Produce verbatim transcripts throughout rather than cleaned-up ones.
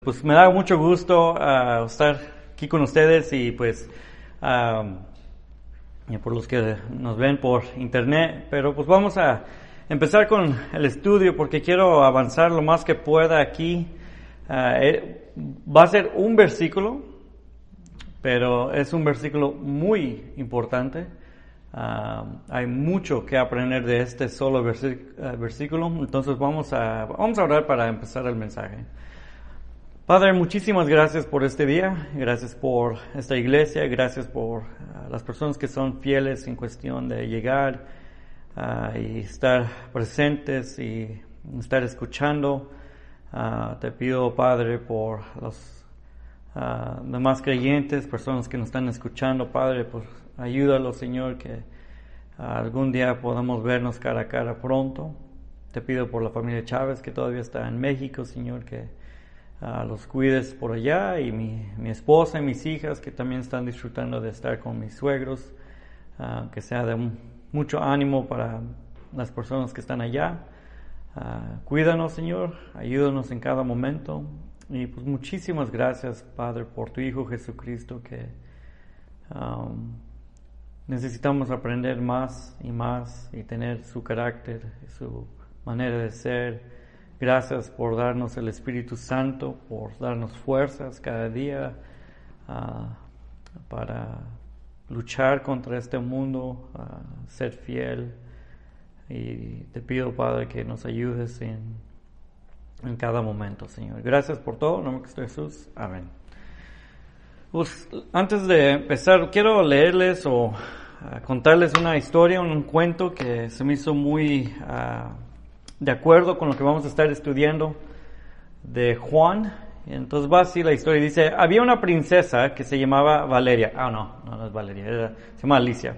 Pues me da mucho gusto uh, estar aquí con ustedes y pues um, y por los que nos ven por internet, pero pues vamos a empezar con el estudio porque quiero avanzar lo más que pueda aquí. Uh, eh, va a ser un versículo, pero es un versículo muy importante. Uh, hay mucho que aprender de este solo versi- uh, versículo, entonces vamos a, vamos a orar para empezar el mensaje. Padre, muchísimas gracias por este día, gracias por esta iglesia, gracias por uh, las personas que son fieles en cuestión de llegar uh, y estar presentes y estar escuchando. Uh, te pido, Padre, por los uh, demás creyentes, personas que nos están escuchando, Padre, pues ayúdalos, Señor, que uh, algún día podamos vernos cara a cara pronto. Te pido por la familia Chávez que todavía está en México, Señor, que Uh, los cuides por allá, y mi, mi esposa y mis hijas que también están disfrutando de estar con mis suegros, uh, que sea de un, mucho ánimo para las personas que están allá. Uh, cuídanos, Señor, ayúdanos en cada momento, y pues muchísimas gracias, Padre, por tu Hijo Jesucristo, que um, necesitamos aprender más y más y tener su carácter, su manera de ser. Gracias por darnos el Espíritu Santo, por darnos fuerzas cada día uh, para luchar contra este mundo, uh, ser fiel. Y te pido, Padre, que nos ayudes en, en cada momento, Señor. Gracias por todo. En nombre de Cristo Jesús. Amén. Pues, antes de empezar, quiero leerles o uh, contarles una historia, un, un cuento que se me hizo muy Uh, de acuerdo con lo que vamos a estar estudiando de Juan. Entonces va así la historia. Dice, había una princesa que se llamaba Valeria. Ah, no, no, no es Valeria, era, se llama Alicia.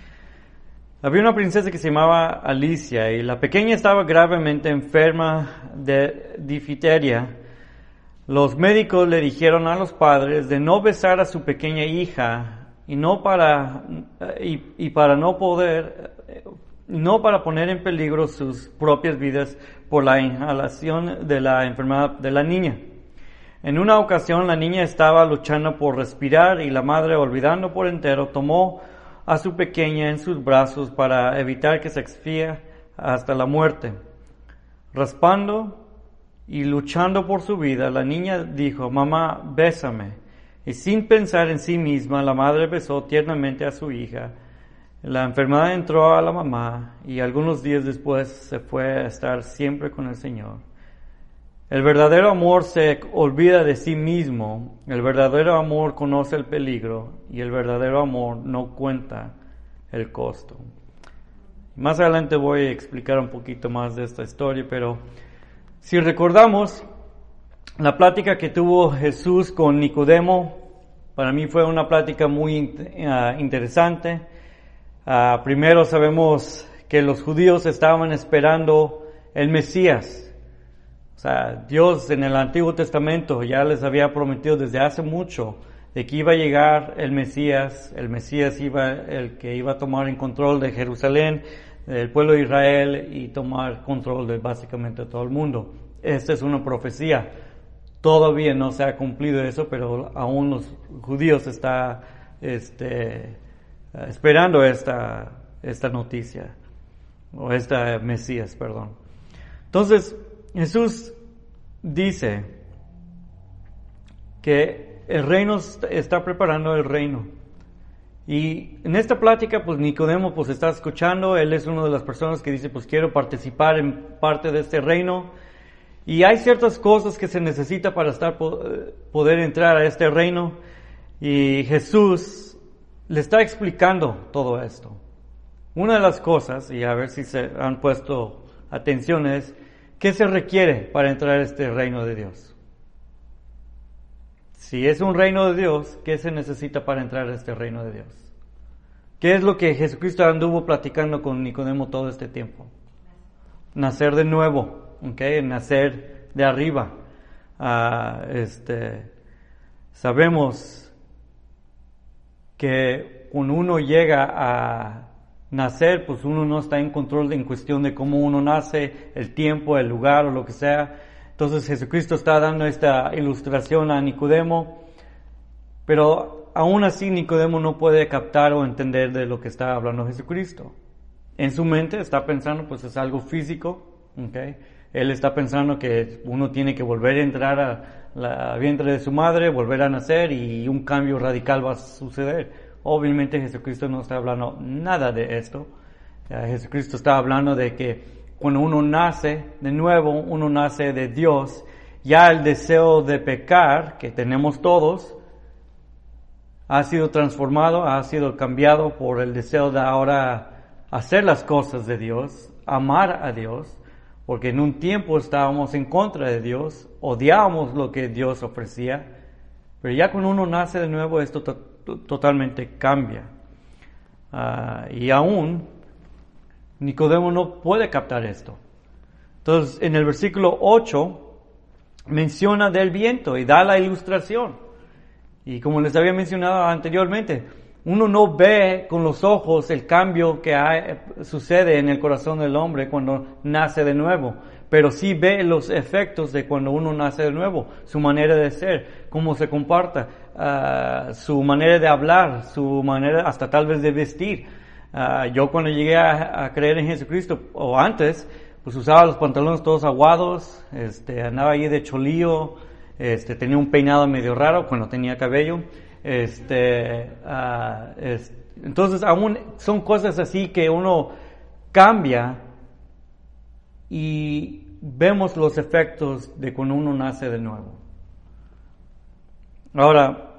Había una princesa que se llamaba Alicia y la pequeña estaba gravemente enferma de difteria. Los médicos le dijeron a los padres de no besar a su pequeña hija y no para y, y para no poder no para poner en peligro sus propias vidas por la inhalación de la enfermedad de la niña. En una ocasión la niña estaba luchando por respirar y la madre, olvidando por entero, tomó a su pequeña en sus brazos para evitar que se asfixie hasta la muerte. Raspando y luchando por su vida, la niña dijo, mamá, bésame. Y sin pensar en sí misma, la madre besó tiernamente a su hija. La enfermedad entró a la mamá y algunos días después se fue a estar siempre con el Señor. El verdadero amor se olvida de sí mismo, el verdadero amor conoce el peligro y el verdadero amor no cuenta el costo. Más adelante voy a explicar un poquito más de esta historia, pero si recordamos la plática que tuvo Jesús con Nicodemo, para mí fue una plática muy uh, interesante. Uh, primero sabemos que los judíos estaban esperando el Mesías. O sea, Dios en el Antiguo Testamento ya les había prometido desde hace mucho de que iba a llegar el Mesías. El Mesías iba, el que iba a tomar en control de Jerusalén, del pueblo de Israel, y tomar control de básicamente todo el mundo. Esta es una profecía. Todavía no se ha cumplido eso, pero aún los judíos están este, esperando esta, esta noticia, o esta Mesías, perdón. Entonces, Jesús dice que el reino está preparando el reino. Y en esta plática, pues Nicodemo pues está escuchando. Él es una de las personas que dice, pues quiero participar en parte de este reino. Y hay ciertas cosas que se necesita para estar, poder entrar a este reino. Y Jesús le está explicando todo esto. Una de las cosas, y a ver si se han puesto atención, es ¿qué se requiere para entrar a este reino de Dios? Si es un reino de Dios, ¿qué se necesita para entrar a este reino de Dios? ¿Qué es lo que Jesucristo anduvo platicando con Nicodemo todo este tiempo? Nacer de nuevo, ¿okay? Nacer de arriba. Uh, este, sabemos que cuando uno llega a nacer, pues uno no está en control de, en cuestión de cómo uno nace, el tiempo, el lugar o lo que sea. Entonces Jesucristo está dando esta ilustración a Nicodemo, pero aún así Nicodemo no puede captar o entender de lo que está hablando Jesucristo. En su mente está pensando, pues es algo físico, ¿okay? Él está pensando que uno tiene que volver a entrar a la vientre de su madre, volver a nacer y un cambio radical va a suceder. Obviamente Jesucristo no está hablando nada de esto. Uh, Jesucristo está hablando de que cuando uno nace de nuevo, uno nace de Dios, ya el deseo de pecar que tenemos todos ha sido transformado, ha sido cambiado por el deseo de ahora hacer las cosas de Dios, amar a Dios, porque en un tiempo estábamos en contra de Dios, odiábamos lo que Dios ofrecía, pero ya cuando uno nace de nuevo esto to- to- totalmente cambia. Uh, y aún Nicodemo no puede captar esto. Entonces en el versículo ocho menciona del viento y da la ilustración. Y como les había mencionado anteriormente, uno no ve con los ojos el cambio que hay, sucede en el corazón del hombre cuando nace de nuevo, pero sí ve los efectos de cuando uno nace de nuevo, su manera de ser, cómo se comporta, uh, su manera de hablar, su manera hasta tal vez de vestir. Uh, yo cuando llegué a, a creer en Jesucristo, o antes, pues usaba los pantalones todos aguados, este, andaba ahí de cholillo, este, tenía un peinado medio raro cuando tenía cabello. Este, uh, es, entonces aún son cosas así que uno cambia y vemos los efectos de cuando uno nace de nuevo. Ahora,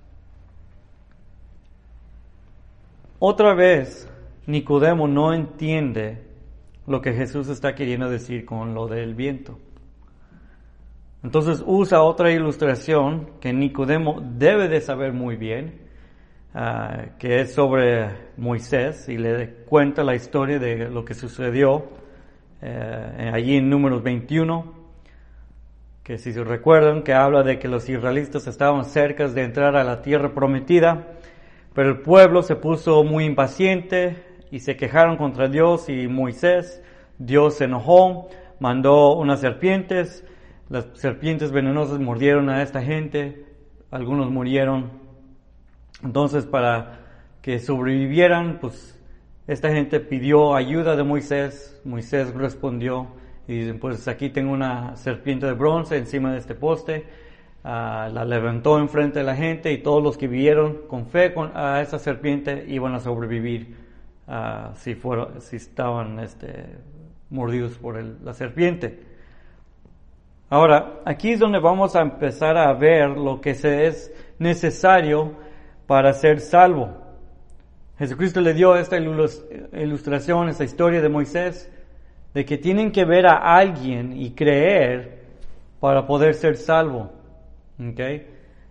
otra vez Nicodemo no entiende lo que Jesús está queriendo decir con lo del viento. Entonces usa otra ilustración que Nicodemo debe de saber muy bien, uh, que es sobre Moisés, y le cuenta la historia de lo que sucedió uh, allí en Números veintiuno, que si se recuerdan que habla de que los israelitas estaban cerca de entrar a la tierra prometida, pero el pueblo se puso muy impaciente y se quejaron contra Dios y Moisés. Dios se enojó, mandó unas serpientes. Las serpientes venenosas mordieron a esta gente, algunos murieron. Entonces, para que sobrevivieran, pues esta gente pidió ayuda de Moisés. Moisés respondió y dicen, pues aquí tengo una serpiente de bronce encima de este poste. Uh, la levantó enfrente de la gente y todos los que vieron con fe con, a esa serpiente iban a sobrevivir uh, si, fueron, si estaban este, mordidos por el, la serpiente. Ahora, aquí es donde vamos a empezar a ver lo que se es necesario para ser salvo. Jesucristo le dio esta ilustración, esta historia de Moisés, de que tienen que ver a alguien y creer para poder ser salvo. ¿Okay?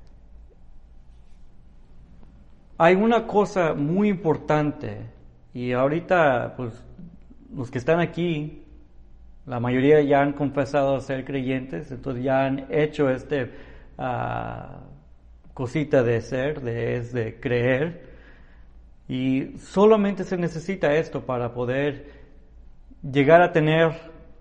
Hay una cosa muy importante, y ahorita, pues, los que están aquí, la mayoría ya han confesado ser creyentes, entonces ya han hecho este uh, cosita de ser, de, es de creer, y solamente se necesita esto para poder llegar a tener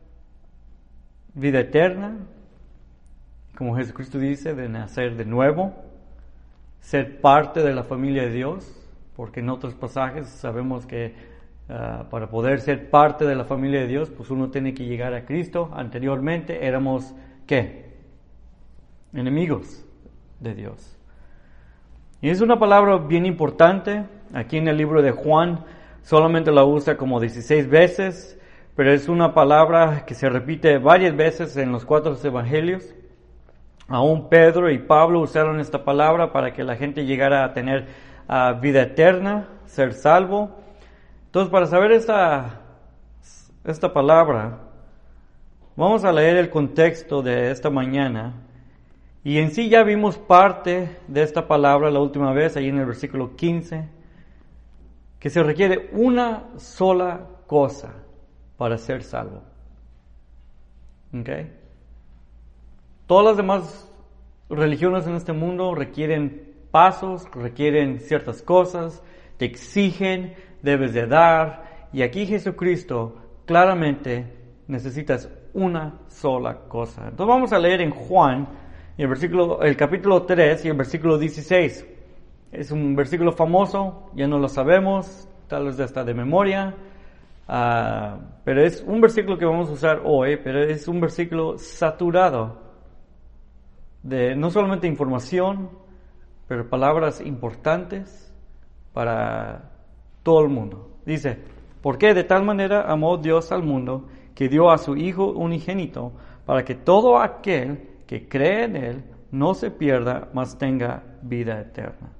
vida eterna, como Jesucristo dice, de nacer de nuevo, ser parte de la familia de Dios, porque en otros pasajes sabemos que Uh, para poder ser parte de la familia de Dios, pues uno tiene que llegar a Cristo. Anteriormente éramos, ¿qué? Enemigos de Dios. Y es una palabra bien importante. Aquí en el libro de Juan solamente la usa como dieciséis veces, pero es una palabra que se repite varias veces en los cuatro evangelios. Aún Pedro y Pablo usaron esta palabra para que la gente llegara a tener uh, vida eterna, ser salvo. Entonces, para saber esta, esta palabra, vamos a leer el contexto de esta mañana. Y en sí ya vimos parte de esta palabra la última vez, ahí en el versículo quince, que se requiere una sola cosa para ser salvo. ¿Okay? Todas las demás religiones en este mundo requieren pasos, requieren ciertas cosas, te exigen, debes de dar, y aquí Jesucristo claramente necesitas una sola cosa. Entonces vamos a leer en Juan, el, versículo, el capítulo tres y el versículo dieciséis. Es un versículo famoso, ya no lo sabemos, tal vez hasta de memoria, uh, pero es un versículo que vamos a usar hoy, pero es un versículo saturado de no solamente información, pero palabras importantes para todo el mundo. Dice, porque de tal manera amó Dios al mundo, que dio a su Hijo unigénito, para que todo aquel que cree en Él no se pierda, mas tenga vida eterna.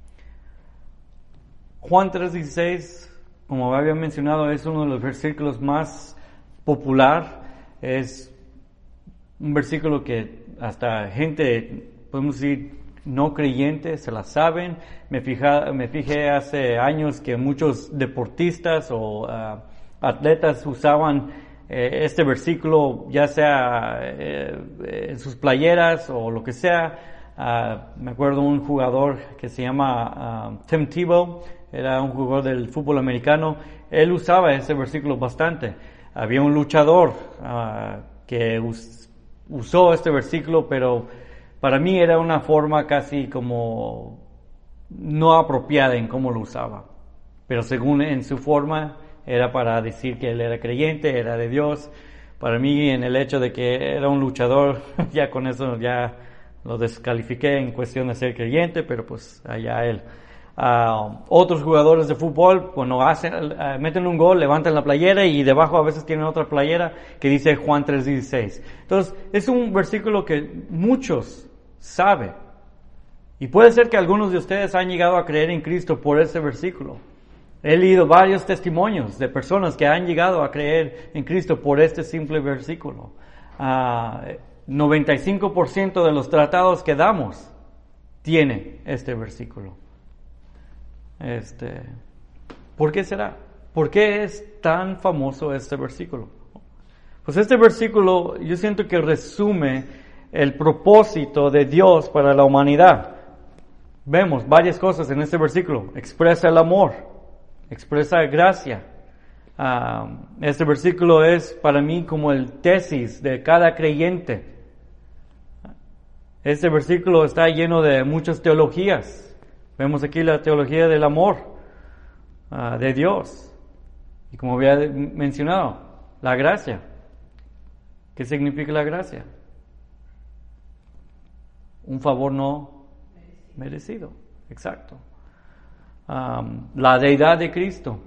Juan tres dieciséis, como había mencionado, es uno de los versículos más popular. Es un versículo que hasta gente, podemos decir, no creyentes se la saben. Me, fija, me fijé hace años que muchos deportistas o uh, atletas usaban eh, este versículo, ya sea eh, en sus playeras o lo que sea. Uh, me acuerdo un jugador que se llama uh, Tim Tebow, era un jugador del fútbol americano. Él usaba ese versículo bastante. Había un luchador uh, que us, usó este versículo, pero para mí era una forma casi como no apropiada en cómo lo usaba. Pero según en su forma, era para decir que él era creyente, era de Dios. Para mí, en el hecho de que era un luchador, ya con eso ya lo descalifiqué en cuestión de ser creyente, pero pues allá él. Uh, otros jugadores de fútbol, cuando hacen, uh, meten un gol, levantan la playera y debajo a veces tienen otra playera que dice Juan tres dieciséis. Entonces, es un versículo que muchos saben. Y puede ser que algunos de ustedes han llegado a creer en Cristo por ese versículo. He leído varios testimonios de personas que han llegado a creer en Cristo por este simple versículo. Uh, noventa y cinco por ciento de los tratados que damos tienen este versículo. Este, ¿por qué será? ¿Por qué es tan famoso este versículo? Pues este versículo yo siento que resume el propósito de Dios para la humanidad. Vemos varias cosas en este versículo. Expresa el amor, expresa gracia. Uh, este versículo es para mí como el tesis de cada creyente. Este versículo está lleno de muchas teologías. Vemos aquí la teología del amor uh, de Dios. Y como había mencionado, la gracia. ¿Qué significa la gracia? Un favor no merecido. Exacto. Um, la deidad de Cristo.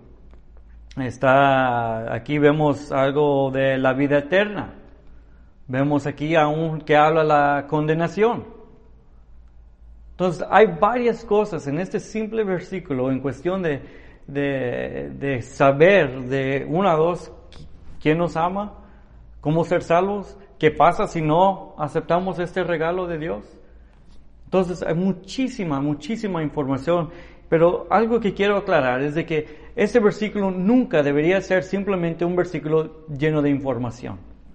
Está, aquí vemos algo de la vida eterna. Vemos aquí aún que habla la condenación. Entonces, hay varias cosas en este simple versículo en cuestión de, de, de saber de una a dos quién nos ama, cómo ser salvos, qué pasa si no aceptamos este regalo de Dios. Entonces, hay muchísima, muchísima información, pero algo que quiero aclarar es de que este versículo nunca debería ser simplemente un versículo lleno de información.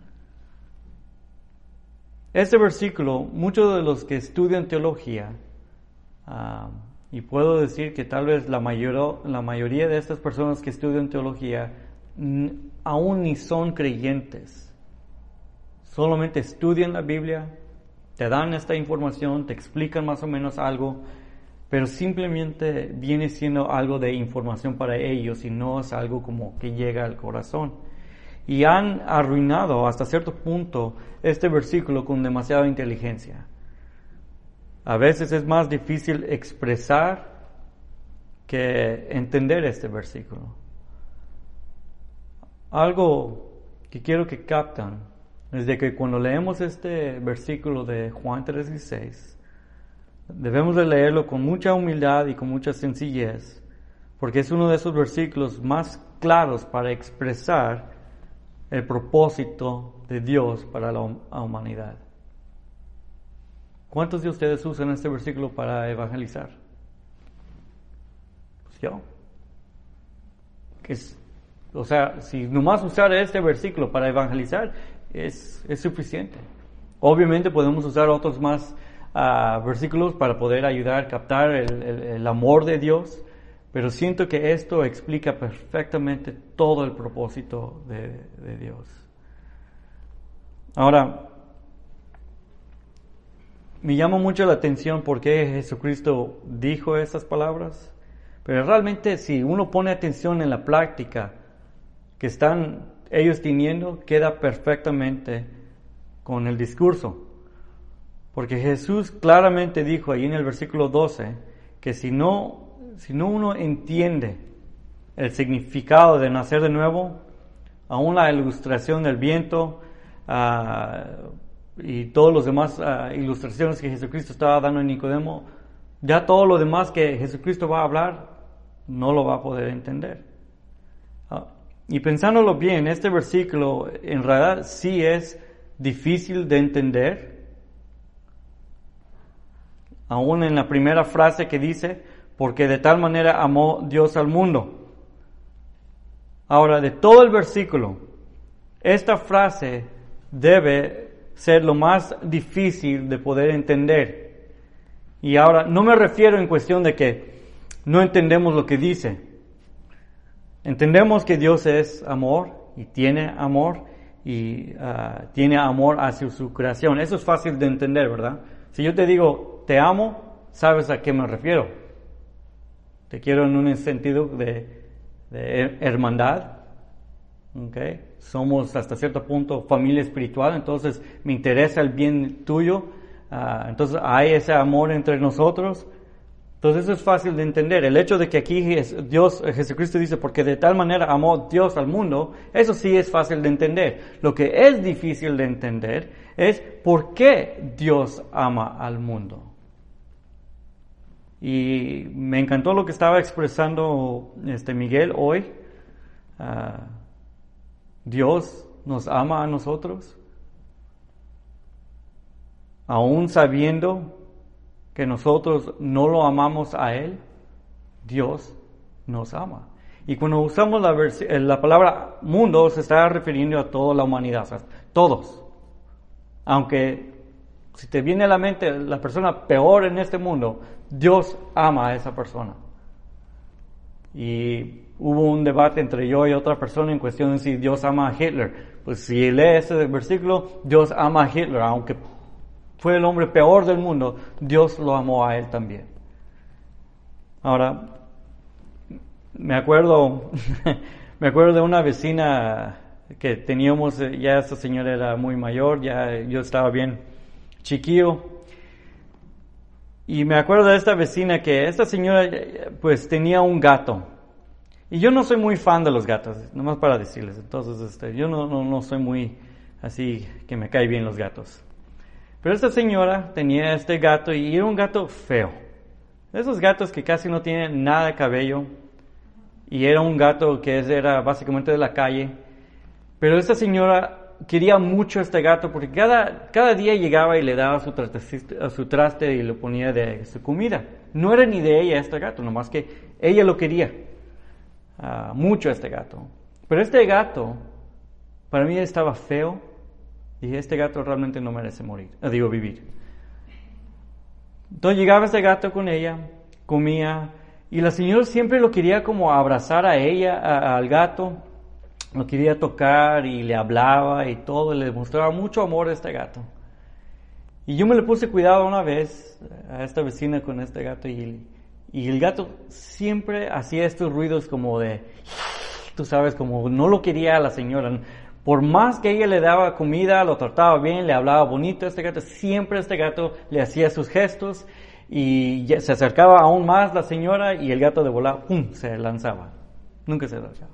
Este versículo, muchos de los que estudian teología, Uh, y puedo decir que tal vez la, mayor, la mayoría de estas personas que estudian teología n- aún ni son creyentes. Solamente estudian la Biblia, te dan esta información, te explican más o menos algo, pero simplemente viene siendo algo de información para ellos y no es algo como que llega al corazón. Y han arruinado hasta cierto punto este versículo con demasiada inteligencia. A veces es más difícil expresar que entender este versículo. Algo que quiero que captan es de que cuando leemos este versículo de Juan tres dieciséis, debemos de leerlo con mucha humildad y con mucha sencillez, porque es uno de esos versículos más claros para expresar el propósito de Dios para la humanidad. ¿Cuántos de ustedes usan este versículo para evangelizar? Pues yo. Que es, o sea, si nomás usar este versículo para evangelizar, es, es suficiente. Obviamente podemos usar otros más uh, versículos para poder ayudar a captar el, el, el amor de Dios, pero siento que esto explica perfectamente todo el propósito de, de Dios. Ahora, me llama mucho la atención por qué Jesucristo dijo esas palabras, pero realmente si uno pone atención en la práctica que están ellos teniendo, queda perfectamente con el discurso. Porque Jesús claramente dijo ahí en el versículo doce que si no, si no uno entiende el significado de nacer de nuevo, aún la ilustración del viento uh, y todos los demás uh, ilustraciones que Jesucristo estaba dando a Nicodemo, ya todo lo demás que Jesucristo va a hablar no lo va a poder entender. Uh, y pensándolo bien, este versículo en realidad sí es difícil de entender. Aún en la primera frase que dice, porque de tal manera amó Dios al mundo. Ahora, de todo el versículo, esta frase debe ser lo más difícil de poder entender. Y ahora, no me refiero en cuestión de que no entendemos lo que dice. Entendemos que Dios es amor y tiene amor y uh, tiene amor hacia su creación. Eso es fácil de entender, ¿verdad? Si yo te digo, te amo, sabes a qué me refiero. Te quiero en un sentido de, de hermandad. ¿Okay? Somos hasta cierto punto familia espiritual, entonces me interesa el bien tuyo. Uh, entonces hay ese amor entre nosotros. Entonces eso es fácil de entender. El hecho de que aquí Dios, Jesucristo dice, porque de tal manera amó Dios al mundo, eso sí es fácil de entender. Lo que es difícil de entender es por qué Dios ama al mundo. Y me encantó lo que estaba expresando este Miguel hoy. Uh, Dios nos ama a nosotros, aún sabiendo que nosotros no lo amamos a Él. Dios nos ama. Y cuando usamos la, vers- la palabra mundo, se está refiriendo a toda la humanidad, o sea, todos. Aunque si te viene a la mente la persona peor en este mundo, Dios ama a esa persona. Y hubo un debate entre yo y otra persona en cuestión de si Dios ama a Hitler. Pues si lees ese versículo, Dios ama a Hitler, aunque fue el hombre peor del mundo, Dios lo amó a él también. Ahora, me acuerdo, me acuerdo de una vecina que teníamos, ya esta señora era muy mayor, ya yo estaba bien chiquillo. Y me acuerdo de esta vecina que esta señora pues tenía un gato. Y yo no soy muy fan de los gatos, nomás para decirles. Entonces, este, yo no, no, no soy muy así que me cae bien los gatos. Pero esta señora tenía este gato y era un gato feo. Esos gatos que casi no tienen nada de cabello. Y era un gato que era básicamente de la calle. Pero esta señora quería mucho a este gato porque cada, cada día llegaba y le daba su traste, a su traste y lo ponía de su comida. No era ni de ella este gato, nomás que ella lo quería uh, mucho este gato. Pero este gato, para mí estaba feo y este gato realmente no merece morir, uh, digo vivir. Entonces llegaba este gato con ella, comía y la señora siempre lo quería como abrazar a ella, a, al gato. Lo quería tocar y le hablaba y todo, le mostraba mucho amor a este gato. Y yo me le puse cuidado una vez a esta vecina con este gato y, y el gato siempre hacía estos ruidos como de, tú sabes, como no lo quería a la señora. Por más que ella le daba comida, lo trataba bien, le hablaba bonito a este gato, siempre este gato le hacía sus gestos y se acercaba aún más la señora y el gato de volada, ¡pum!, se lanzaba. Nunca se lanzaba.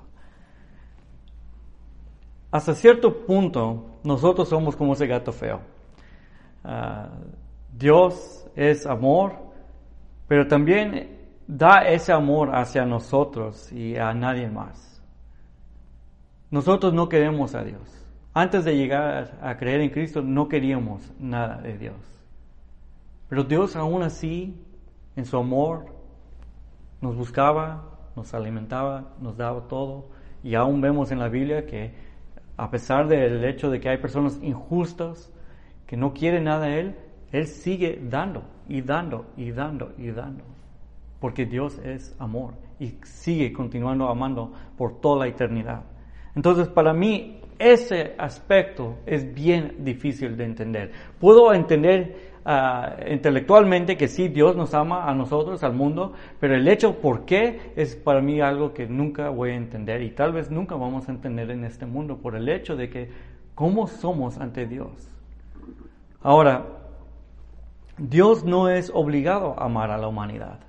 Hasta cierto punto, nosotros somos como ese gato feo. Uh, Dios es amor, pero también da ese amor hacia nosotros y a nadie más. Nosotros no queremos a Dios. Antes de llegar a creer en Cristo, no queríamos nada de Dios. Pero Dios aún así, en su amor, nos buscaba, nos alimentaba, nos daba todo. Y aún vemos en la Biblia que a pesar del hecho de que hay personas injustas que no quieren nada de Él, Él sigue dando y dando y dando y dando. Porque Dios es amor y sigue continuando amando por toda la eternidad. Entonces, para mí, ese aspecto es bien difícil de entender. Puedo entender uh, intelectualmente que sí, Dios nos ama a nosotros, al mundo, pero el hecho por qué es para mí algo que nunca voy a entender y tal vez nunca vamos a entender en este mundo por el hecho de que cómo somos ante Dios. Ahora, Dios no es obligado a amar a la humanidad.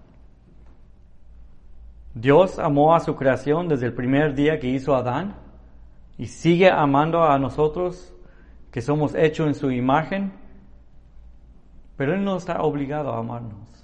Dios amó a su creación desde el primer día que hizo a Adán y sigue amando a nosotros que somos hechos en su imagen, pero Él no está obligado a amarnos.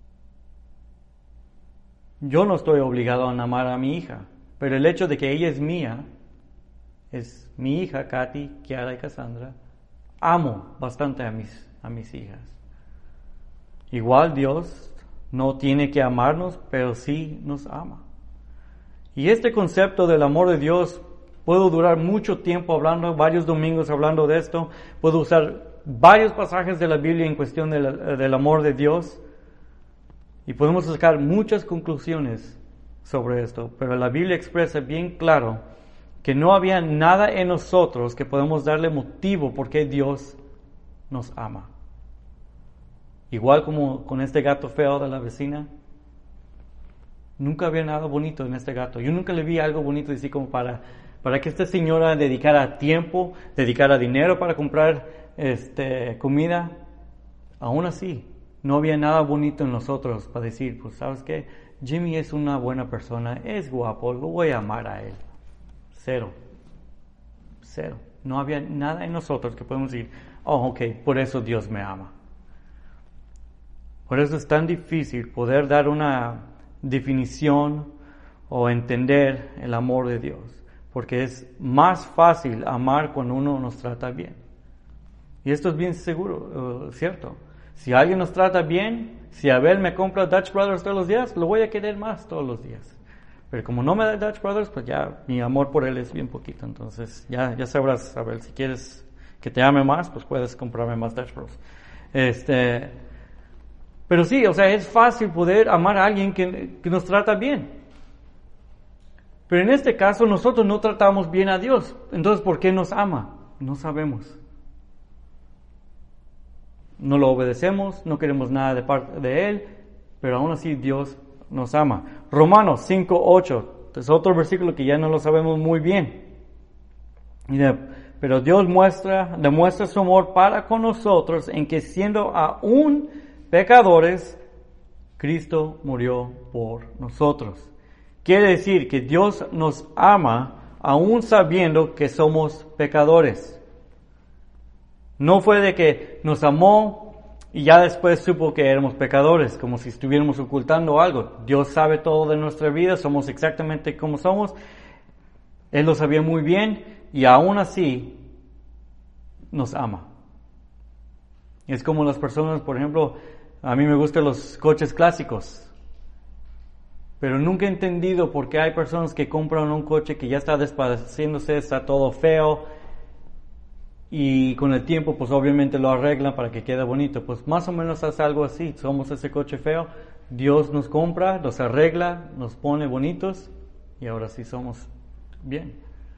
Yo no estoy obligado a amar a mi hija, pero el hecho de que ella es mía, es mi hija, Katy, Kiara y Cassandra, amo bastante a mis, a mis hijas. Igual Dios no tiene que amarnos, pero sí nos ama. Y este concepto del amor de Dios, puedo durar mucho tiempo hablando, varios domingos hablando de esto, puedo usar varios pasajes de la Biblia en cuestión de la, del amor de Dios, y podemos sacar muchas conclusiones sobre esto, pero la Biblia expresa bien claro que no había nada en nosotros que podemos darle motivo por qué Dios nos ama. Igual como con este gato feo de la vecina, nunca había nada bonito en este gato. Yo nunca le vi algo bonito así como para, para que esta señora dedicara tiempo, dedicara dinero para comprar este, comida. Aún así, no había nada bonito en nosotros para decir, pues, ¿sabes qué? Jimmy es una buena persona, es guapo, lo voy a amar a él. Cero. Cero. No había nada en nosotros que podemos decir, oh, ok, por eso Dios me ama. Por eso es tan difícil poder dar una definición o entender el amor de Dios, porque es más fácil amar cuando uno nos trata bien. Y esto es bien seguro, uh, cierto. Si alguien nos trata bien, si Abel me compra Dutch Brothers todos los días, lo voy a querer más todos los días. Pero como no me da Dutch Brothers, pues ya mi amor por él es bien poquito. Entonces ya, ya sabrás, Abel, si quieres que te ame más, pues puedes comprarme más Dutch Brothers. Este... Pero sí, o sea, es fácil poder amar a alguien que, que nos trata bien. Pero en este caso nosotros no tratamos bien a Dios. Entonces, ¿por qué nos ama? No sabemos. No lo obedecemos, no queremos nada de parte de Él, pero aún así Dios nos ama. Romanos cinco ocho, es otro versículo que ya no lo sabemos muy bien. Pero Dios muestra, demuestra su amor para con nosotros en que siendo aún pecadores, Cristo murió por nosotros. Quiere decir que Dios nos ama aún sabiendo que somos pecadores. No fue de que nos amó y ya después supo que éramos pecadores, como si estuviéramos ocultando algo. Dios sabe todo de nuestra vida, somos exactamente como somos. Él lo sabía muy bien y aún así nos ama. Es como las personas, por ejemplo, a mí me gustan los coches clásicos, pero nunca he entendido por qué hay personas que compran un coche que ya está despareciéndose, está todo feo, y con el tiempo pues obviamente lo arreglan para que quede bonito. Pues más o menos es algo así, somos ese coche feo, Dios nos compra, nos arregla, nos pone bonitos, y ahora sí somos bien.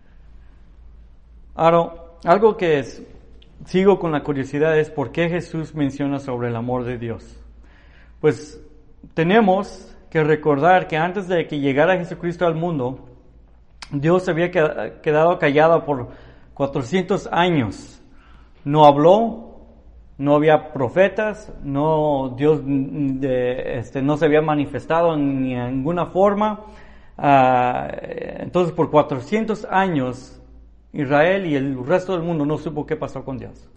Ahora, algo que es... Sigo con la curiosidad es por qué Jesús menciona sobre el amor de Dios. Pues tenemos que recordar que antes de que llegara Jesucristo al mundo, Dios había quedado callado por cuatrocientos años. No habló, no había profetas, no, Dios de, este, no se había manifestado ni en ninguna forma. Uh, entonces por cuatrocientos años Israel y el resto del mundo no supo qué pasó con Dios.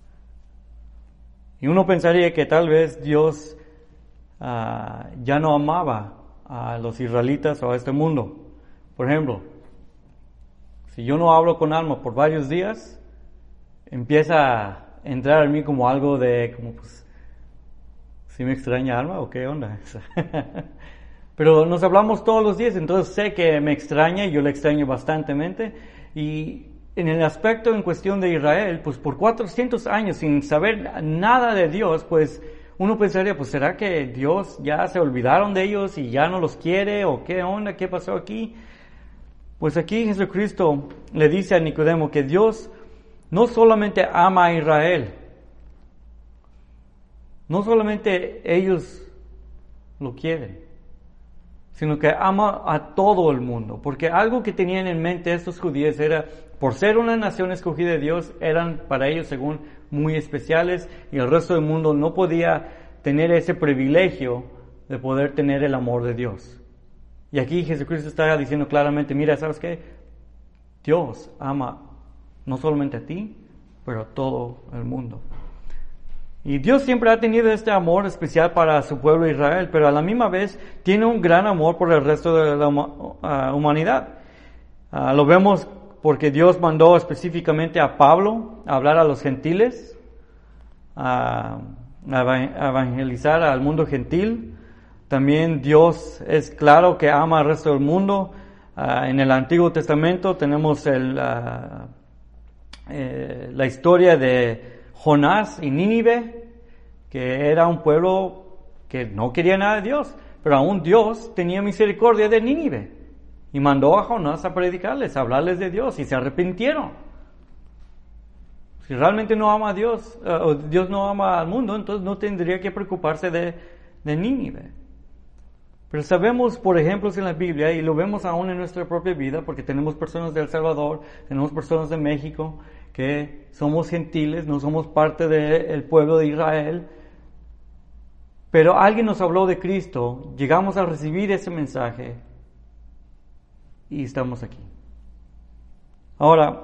Y uno pensaría que tal vez Dios uh, ya no amaba a los israelitas o a este mundo. Por ejemplo, si yo no hablo con Alma por varios días, empieza a entrar en mí como algo de, como pues, ¿sí me extraña Alma o qué onda? Pero nos hablamos todos los días, entonces sé que me extraña y yo le extraño bastantemente. Y en el aspecto en cuestión de Israel, pues por cuatrocientos años sin saber nada de Dios, pues uno pensaría, pues ¿será que Dios ya se olvidaron de ellos y ya no los quiere? ¿O qué onda? ¿Qué pasó aquí? Pues aquí Jesucristo le dice a Nicodemo que Dios no solamente ama a Israel, no solamente ellos lo quieren, sino que ama a todo el mundo. Porque algo que tenían en mente estos judíos era, por ser una nación escogida de Dios, eran para ellos según muy especiales, y el resto del mundo no podía tener ese privilegio de poder tener el amor de Dios. Y aquí Jesucristo está diciendo claramente, mira, ¿sabes qué? Dios ama no solamente a ti, pero a todo el mundo. Y Dios siempre ha tenido este amor especial para su pueblo Israel, pero a la misma vez tiene un gran amor por el resto de la uh, humanidad. Uh, lo vemos porque Dios mandó específicamente a Pablo a hablar a los gentiles, a, a evangelizar al mundo gentil. También Dios es claro que ama al resto del mundo. Uh, en el Antiguo Testamento tenemos el, uh, eh, la historia de Jonás y Nínive, que era un pueblo que no quería nada de Dios, pero aún Dios tenía misericordia de Nínive y mandó a Jonás a predicarles, a hablarles de Dios, y se arrepintieron. Si realmente no ama a Dios, uh, o Dios no ama al mundo, entonces no tendría que preocuparse de, de Nínive. Pero sabemos, por ejemplos en la Biblia, y lo vemos aún en nuestra propia vida, porque tenemos personas de El Salvador, tenemos personas de México, que somos gentiles, no somos parte del pueblo de Israel, pero alguien nos habló de Cristo, llegamos a recibir ese mensaje y estamos aquí. Ahora,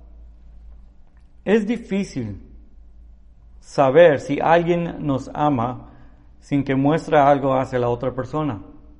es difícil saber si alguien nos ama sin que muestre algo hacia la otra persona.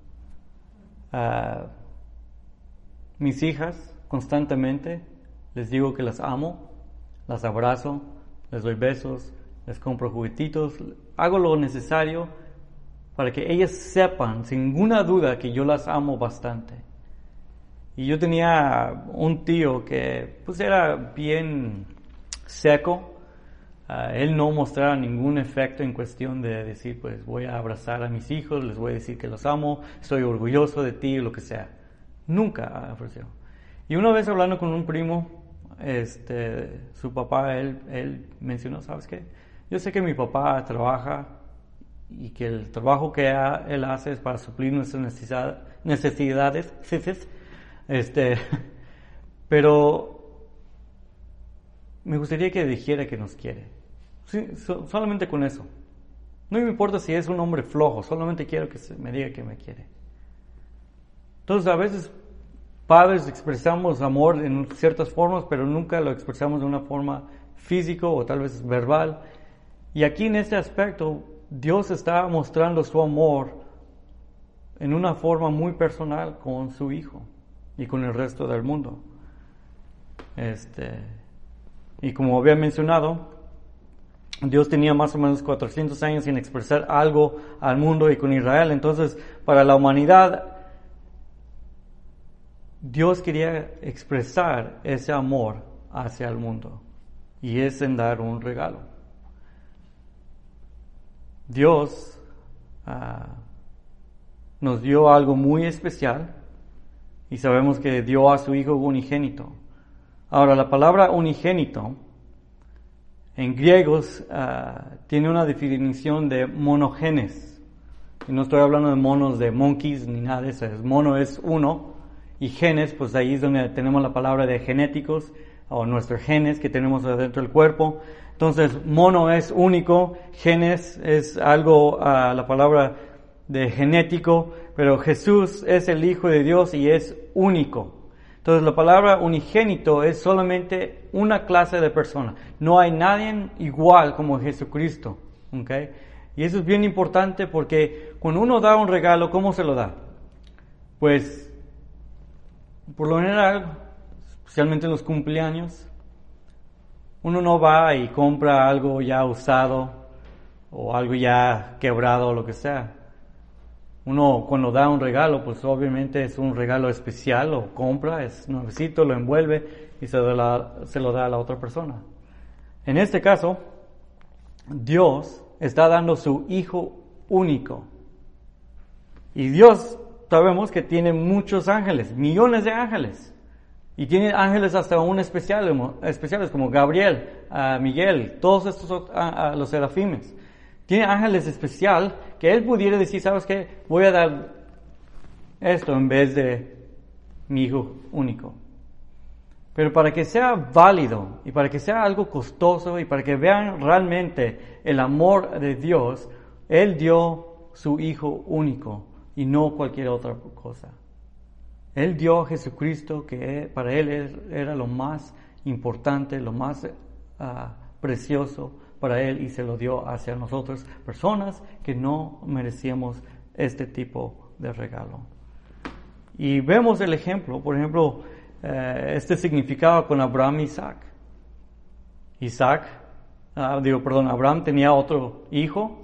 Uh, mis hijas, constantemente les digo que las amo, las abrazo, les doy besos, les compro juguetitos, hago lo necesario para que ellas sepan sin ninguna duda que yo las amo bastante. Y yo tenía un tío que pues era bien seco. Uh, él no mostraba ningún efecto en cuestión de decir, pues voy a abrazar a mis hijos, les voy a decir que los amo, estoy orgulloso de ti, lo que sea. Nunca ofreció. Y una vez hablando con un primo, este, su papá, él, él mencionó, ¿sabes qué? Yo sé que mi papá trabaja y que el trabajo que ha, él hace es para suplir nuestras necesidad, necesidades, este, pero me gustaría que dijera que nos quiere. Sí, so, solamente con eso. No me importa si es un hombre flojo, solamente quiero que se me diga que me quiere. Entonces, a veces, padres expresamos amor en ciertas formas, pero nunca lo expresamos de una forma física o tal vez verbal. Y aquí en este aspecto, Dios está mostrando su amor en una forma muy personal con su Hijo y con el resto del mundo. Este, y como había mencionado, Dios tenía más o menos cuatrocientos años sin expresar algo al mundo y con Israel. Entonces, para la humanidad, Dios quería expresar ese amor hacia el mundo, y es en dar un regalo. Dios uh, nos dio algo muy especial, y sabemos que dio a su Hijo unigénito. Ahora, la palabra unigénito en griegos uh, tiene una definición de monogenes. Y no estoy hablando de monos de monkeys ni nada de eso. Mono es uno, y genes, pues ahí es donde tenemos la palabra de genéticos, o nuestros genes que tenemos adentro del cuerpo. Entonces, mono es único, genes es algo, uh, la palabra de genético, pero Jesús es el Hijo de Dios y es único. Entonces, la palabra unigénito es solamente una clase de persona. No hay nadie igual como Jesucristo, ¿okay? Y eso es bien importante porque cuando uno da un regalo, ¿cómo se lo da? Pues, por lo general, especialmente en los cumpleaños, uno no va y compra algo ya usado o algo ya quebrado o lo que sea. Uno cuando da un regalo, pues obviamente es un regalo especial, lo compra, es nuevecito, lo envuelve y se, la, se lo da a la otra persona. En este caso, Dios está dando su Hijo único. Y Dios sabemos que tiene muchos ángeles, millones de ángeles. Y tiene ángeles hasta aún especiales, especiales como Gabriel, uh, Miguel, todos estos uh, uh, los serafimes. Tiene ángeles especial que él pudiera decir, ¿sabes qué? Voy a dar esto en vez de mi hijo único. Pero para que sea válido y para que sea algo costoso y para que vean realmente el amor de Dios, Él dio su hijo único y no cualquier otra cosa. Él dio a Jesucristo, que para Él era lo más importante, lo más uh, precioso para Él, y se lo dio hacia nosotros, personas que no merecíamos este tipo de regalo. Y vemos el ejemplo, por ejemplo, eh, este significado con Abraham y Isaac. Isaac, uh, digo, perdón, Abraham tenía otro hijo.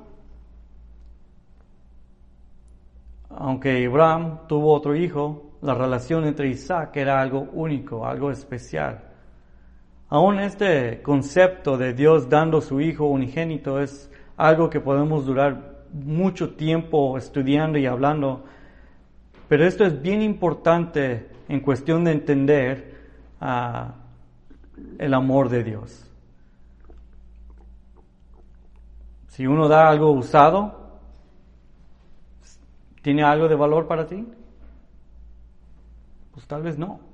Aunque Abraham tuvo otro hijo, la relación entre Isaac era algo único, algo especial. Aún este concepto de Dios dando su hijo unigénito es algo que podemos durar mucho tiempo estudiando y hablando, pero esto es bien importante en cuestión de entender uh, el amor de Dios. Si uno da algo usado, ¿tiene algo de valor para ti? Pues tal vez no.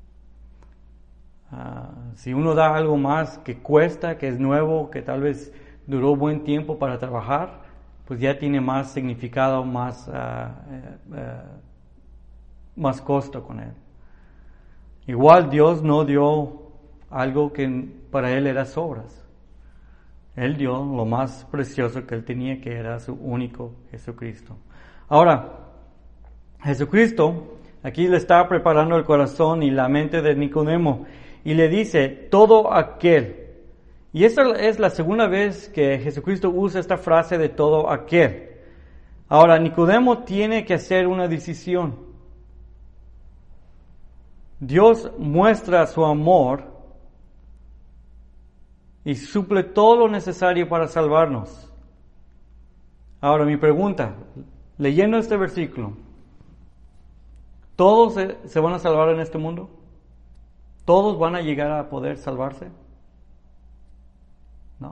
Uh, si uno da algo más que cuesta, que es nuevo, que tal vez duró buen tiempo para trabajar, pues ya tiene más significado, más, uh, uh, uh, más costo con él. Igual Dios no dio algo que para Él era sobras. Él dio lo más precioso que Él tenía, que era su único Jesucristo. Ahora, Jesucristo aquí le está preparando el corazón y la mente de Nicodemo y le dice, todo aquel. Y esta es la segunda vez que Jesucristo usa esta frase de todo aquel. Ahora, Nicodemo tiene que hacer una decisión. Dios muestra su amor y suple todo lo necesario para salvarnos. Ahora, mi pregunta, leyendo este versículo, ¿todos se, se van a salvar en este mundo? ¿Todos van a llegar a poder salvarse? No.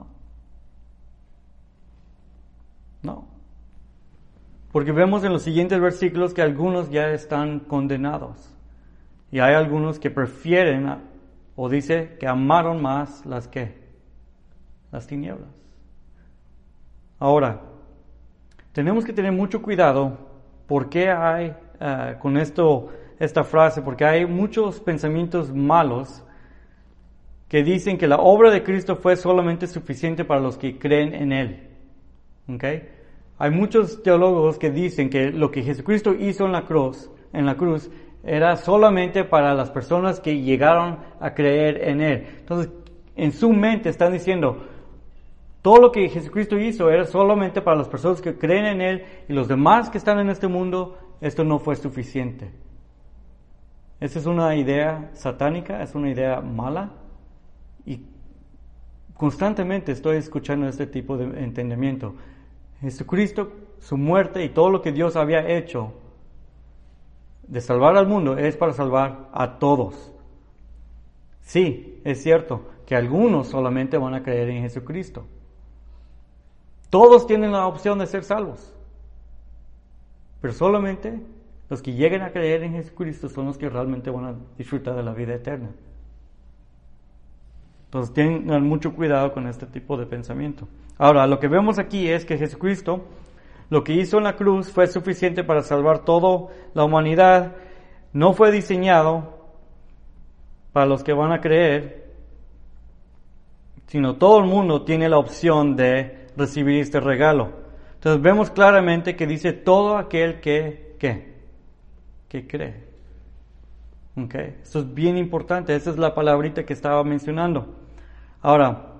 No. Porque vemos en los siguientes versículos que algunos ya están condenados. Y hay algunos que prefieren, o dice que amaron más las que, las tinieblas. Ahora, tenemos que tener mucho cuidado porque hay, uh, con esto, esta frase, porque hay muchos pensamientos malos que dicen que la obra de Cristo fue solamente suficiente para los que creen en Él. ¿Okay? Hay muchos teólogos que dicen que lo que Jesucristo hizo en la cruz, en la cruz, era solamente para las personas que llegaron a creer en Él. Entonces, en su mente están diciendo, todo lo que Jesucristo hizo era solamente para las personas que creen en Él, y los demás que están en este mundo, esto no fue suficiente. Esa es una idea satánica, es una idea mala, y constantemente estoy escuchando este tipo de entendimiento. Jesucristo, su muerte y todo lo que Dios había hecho de salvar al mundo es para salvar a todos. Sí, es cierto que algunos solamente van a creer en Jesucristo. Todos tienen la opción de ser salvos, pero solamente los que lleguen a creer en Jesucristo son los que realmente van a disfrutar de la vida eterna. Entonces tengan mucho cuidado con este tipo de pensamiento. Ahora, lo que vemos aquí es que Jesucristo, lo que hizo en la cruz fue suficiente para salvar toda la humanidad. No fue diseñado para los que van a creer, sino todo el mundo tiene la opción de recibir este regalo. Entonces vemos claramente que dice todo aquel que, ¿qué? Que cree. Okay. Esto es bien importante, esa es la palabrita que estaba mencionando. Ahora,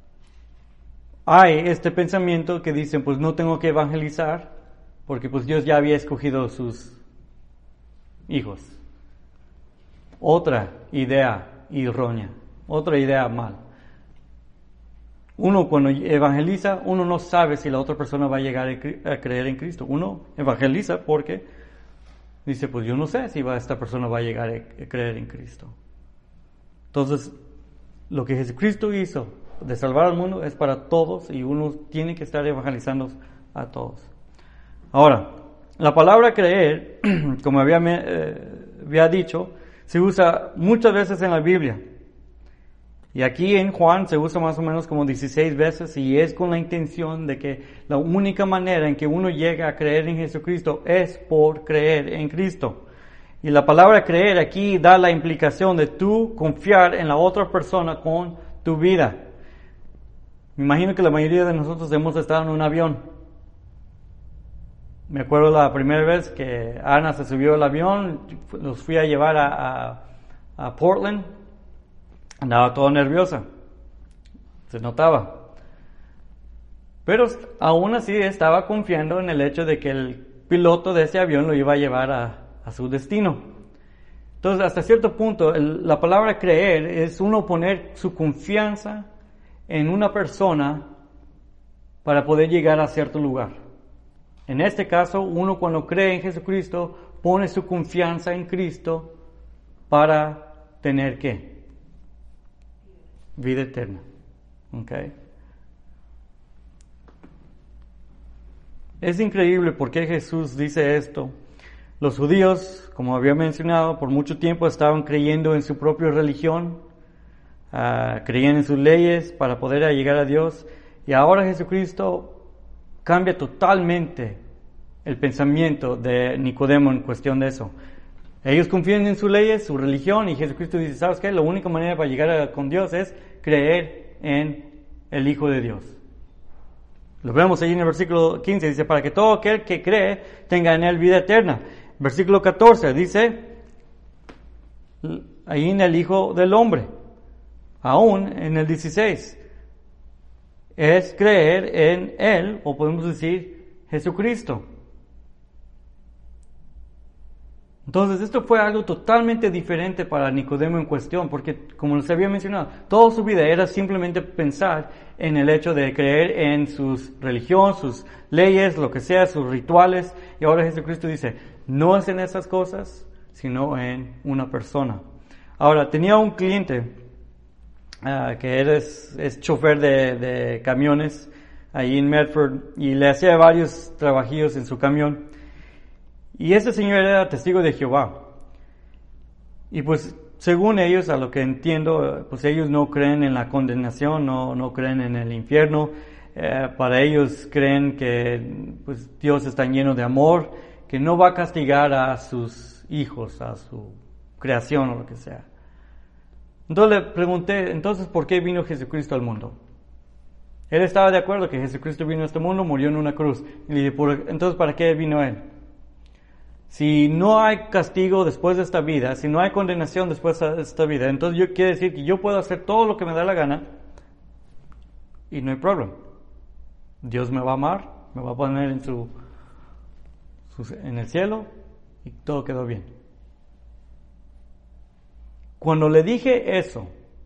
hay este pensamiento que dicen, pues no tengo que evangelizar, porque pues Dios ya había escogido sus hijos. Otra idea errónea, otra idea mal. Uno cuando evangeliza, uno no sabe si la otra persona va a llegar a creer en Cristo. Uno evangeliza porque dice, pues yo no sé si va, esta persona va a llegar a creer en Cristo. Entonces, lo que Jesucristo hizo de salvar al mundo es para todos y uno tiene que estar evangelizando a todos. Ahora, la palabra creer, como había, eh, había dicho, se usa muchas veces en la Biblia. Y aquí en Juan se usa más o menos como dieciséis veces y es con la intención de que la única manera en que uno llega a creer en Jesucristo es por creer en Cristo. Y la palabra creer aquí da la implicación de tú confiar en la otra persona con tu vida. Me imagino que la mayoría de nosotros hemos estado en un avión. Me acuerdo la primera vez que Ana se subió al avión, los fui a llevar a, a, a Portland. Andaba toda nerviosa, se notaba. Pero aún así estaba confiando en el hecho de que el piloto de ese avión lo iba a llevar a, a su destino. Entonces, hasta cierto punto, el, la palabra creer es uno poner su confianza en una persona para poder llegar a cierto lugar. En este caso, uno cuando cree en Jesucristo, pone su confianza en Cristo para tener ¿qué? Vida eterna. Okay. Es increíble por qué Jesús dice esto. Los judíos, como había mencionado, por mucho tiempo estaban creyendo en su propia religión, uh, creían en sus leyes para poder llegar a Dios. Y ahora Jesucristo cambia totalmente el pensamiento de Nicodemo en cuestión de eso. Ellos confían en sus leyes, su religión, y Jesucristo dice, ¿sabes qué? La única manera para llegar a, con Dios es creer en el Hijo de Dios. Lo vemos ahí en el versículo quince, dice, para que todo aquel que cree tenga en él vida eterna. Versículo catorce dice, ahí en el Hijo del Hombre. Aún en el dieciséis, es creer en él, o podemos decir Jesucristo. Entonces, esto fue algo totalmente diferente para Nicodemo en cuestión, porque como les había mencionado, toda su vida era simplemente pensar en el hecho de creer en su religión, sus leyes, lo que sea, sus rituales, y ahora Jesucristo dice, no es en esas cosas, sino en una persona. Ahora, tenía un cliente uh, que es, es chofer de, de camiones ahí en Medford, y le hacía varios trabajillos en su camión. Y ese señor era testigo de Jehová. Y pues, según ellos, a lo que entiendo, pues ellos no creen en la condenación, no, no creen en el infierno. Eh, para ellos creen que pues, Dios está lleno de amor, que no va a castigar a sus hijos, a su creación o lo que sea. Entonces le pregunté, entonces, ¿por qué vino Jesucristo al mundo? Él estaba de acuerdo que Jesucristo vino a este mundo, murió en una cruz. Y le dije, entonces, ¿para qué vino Él? Si no hay castigo después de esta vida, si no hay condenación después de esta vida, entonces yo quiere decir que yo puedo hacer todo lo que me da la gana y no hay problema. Dios me va a amar, me va a poner en su, su en el cielo y todo quedó bien. Cuando le dije eso,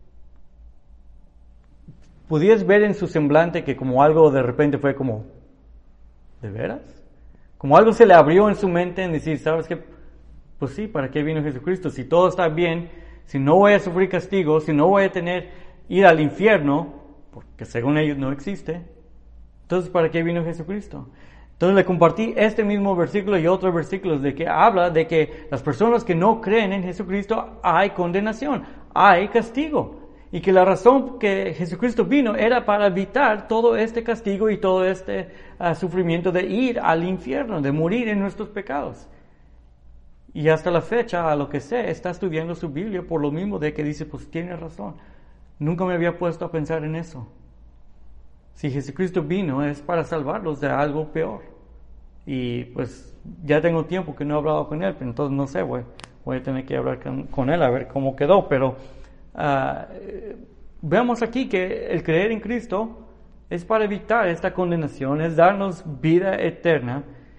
pudieras ver en su semblante que como algo de repente fue como, ¿de veras? Como algo se le abrió en su mente en decir, ¿sabes qué? Pues sí, ¿para qué vino Jesucristo? Si todo está bien, si no voy a sufrir castigo, si no voy a tener, ir al infierno, porque según ellos no existe, entonces ¿para qué vino Jesucristo? Entonces le compartí este mismo versículo y otros versículos de que habla de que las personas que no creen en Jesucristo hay condenación, hay castigo. Y que la razón que Jesucristo vino era para evitar todo este castigo y todo este uh, sufrimiento de ir al infierno, de morir en nuestros pecados. Y hasta la fecha, a lo que sé, está estudiando su Biblia por lo mismo de que dice, pues tiene razón. Nunca me había puesto a pensar en eso. Si Jesucristo vino es para salvarlos de algo peor. Y pues ya tengo tiempo que no he hablado con él, pero entonces no sé, voy, voy a tener que hablar con, con él a ver cómo quedó, pero... Uh, vemos aquí que el creer en Cristo es para evitar esta condenación, es darnos vida eterna.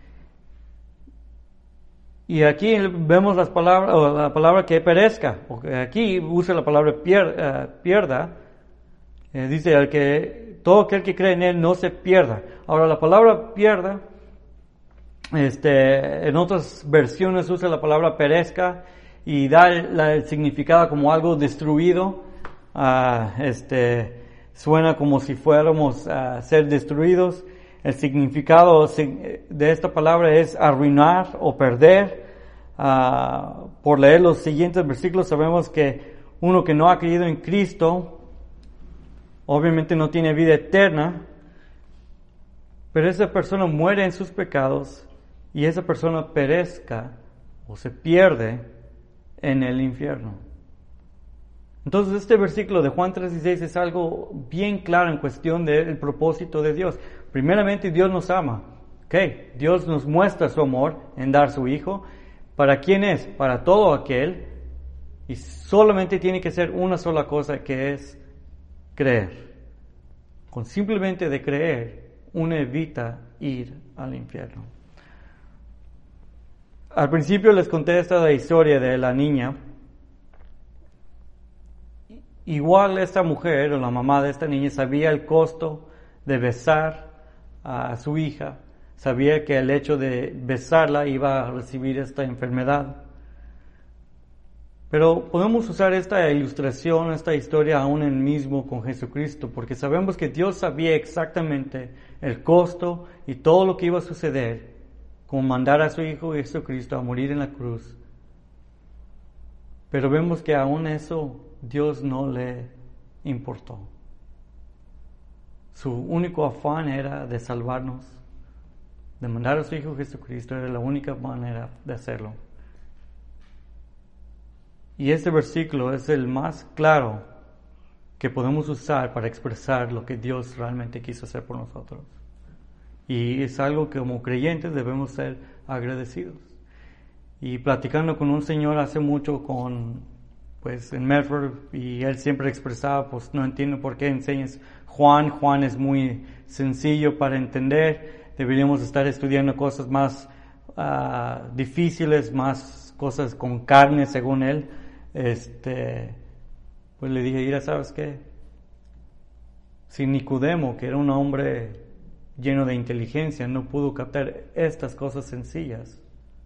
Y aquí vemos las palabras, o la palabra que perezca, porque aquí usa la palabra pier, uh, pierda, eh, dice el que todo aquel que cree en él no se pierda. Ahora la palabra pierda, este, en otras versiones usa la palabra perezca. y dar la, el significado como algo destruido, uh, este, suena como si fuéramos a ser destruidos. El significado de esta palabra es arruinar o perder. Uh, por leer los siguientes versículos sabemos que uno que no ha creído en Cristo obviamente no tiene vida eterna, pero esa persona muere en sus pecados y esa persona perezca o se pierde en el infierno. Entonces este versículo de Juan tres dieciséis es algo bien claro en cuestión del propósito de Dios. Primeramente, Dios nos ama. Okay. Dios nos muestra su amor en dar su Hijo. ¿Para quién es? Para todo aquel. Y solamente tiene que ser una sola cosa, que es creer. Con simplemente de creer, uno evita ir al infierno. Al principio les conté esta historia de la niña. Igual esta mujer o la mamá de esta niña sabía el costo de besar a su hija, sabía que el hecho de besarla iba a recibir esta enfermedad. Pero podemos usar esta ilustración, esta historia aún en mismo con Jesucristo, porque sabemos que Dios sabía exactamente el costo y todo lo que iba a suceder con mandar a su Hijo Jesucristo a morir en la cruz. Pero vemos que aún eso Dios no le importó. Su único afán era de salvarnos, de mandar a su Hijo Jesucristo, era la única manera de hacerlo. Y este versículo es el más claro que podemos usar para expresar lo que Dios realmente quiso hacer por nosotros. Y es algo que como creyentes debemos ser agradecidos. Y platicando con un señor hace mucho con, pues en Medford, y él siempre expresaba, pues no entiendo por qué enseñas Juan. Juan es muy sencillo para entender. Deberíamos estar estudiando cosas más uh, difíciles, más cosas con carne, según él. Este, pues le dije, mira, ¿sabes qué? Si Nicodemo, que era un hombre lleno de inteligencia, no pudo captar estas cosas sencillas,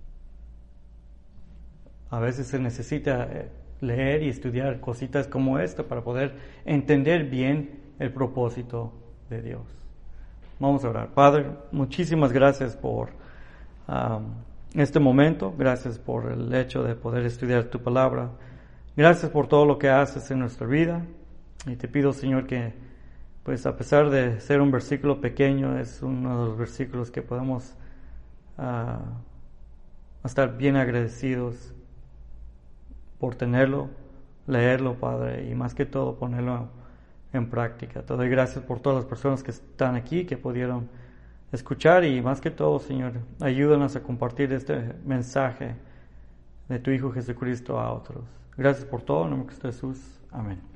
a veces se necesita leer y estudiar cositas como esta para poder entender bien el propósito de Dios. Vamos a orar. Padre, muchísimas gracias por um, este momento. Gracias por el hecho de poder estudiar tu palabra. Gracias por todo lo que haces en nuestra vida. Y te pido, Señor, que pues a pesar de ser un versículo pequeño, es uno de los versículos que podemos uh, estar bien agradecidos por tenerlo, leerlo, Padre, y más que todo ponerlo en práctica. Te doy gracias por todas las personas que están aquí, que pudieron escuchar, y más que todo, Señor, ayúdanos a compartir este mensaje de tu Hijo Jesucristo a otros. Gracias por todo, en el nombre de Jesús. Amén.